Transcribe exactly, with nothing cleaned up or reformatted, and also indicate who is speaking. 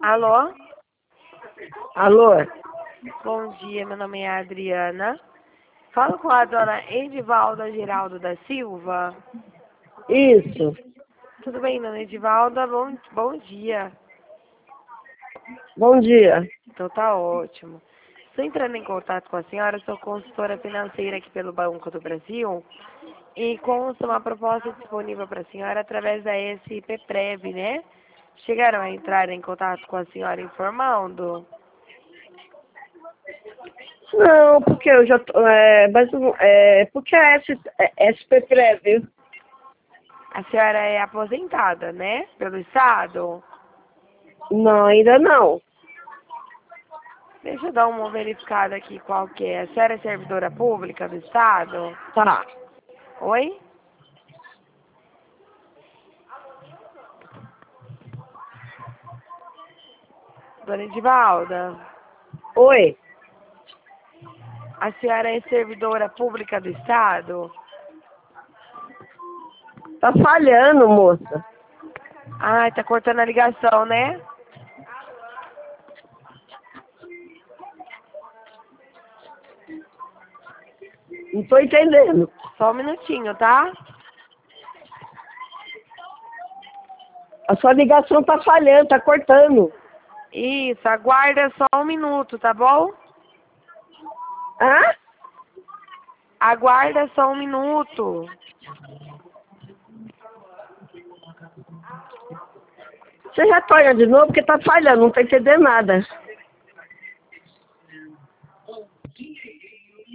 Speaker 1: Alô?
Speaker 2: Alô?
Speaker 1: Bom dia, meu nome é Adriana. Falo com a dona Edivalda Geraldo da Silva.
Speaker 2: Isso.
Speaker 1: Tudo bem, dona Edivalda? Bom, bom dia.
Speaker 2: Bom dia.
Speaker 1: Então tá ótimo. Estou entrando em contato com a senhora, sou consultora financeira aqui pelo Banco do Brasil e consta uma proposta disponível para a senhora através da S P Prev, né? Chegaram a entrar em contato com a senhora informando?
Speaker 2: Não, porque eu já tô, é, mas é, porque a S, é, S P Prev.
Speaker 1: A senhora é aposentada, né? Pelo Estado?
Speaker 2: Não, ainda não.
Speaker 1: Deixa eu dar uma verificada aqui qual que é. A senhora é servidora pública do Estado?
Speaker 2: Tá.
Speaker 1: Oi? Dona Edivalda,
Speaker 2: Oi.
Speaker 1: a senhora é servidora pública do Estado?
Speaker 2: Tá falhando, moça.
Speaker 1: Ai, tá cortando a ligação, né?
Speaker 2: Não tô entendendo.
Speaker 1: Só um minutinho, tá?
Speaker 2: A sua ligação tá falhando, tá cortando.
Speaker 1: Isso, aguarda só um minuto, tá bom?
Speaker 2: Hã?
Speaker 1: Aguarda só um minuto.
Speaker 2: Você retorna de novo porque tá falhando, não tô entendendo nada.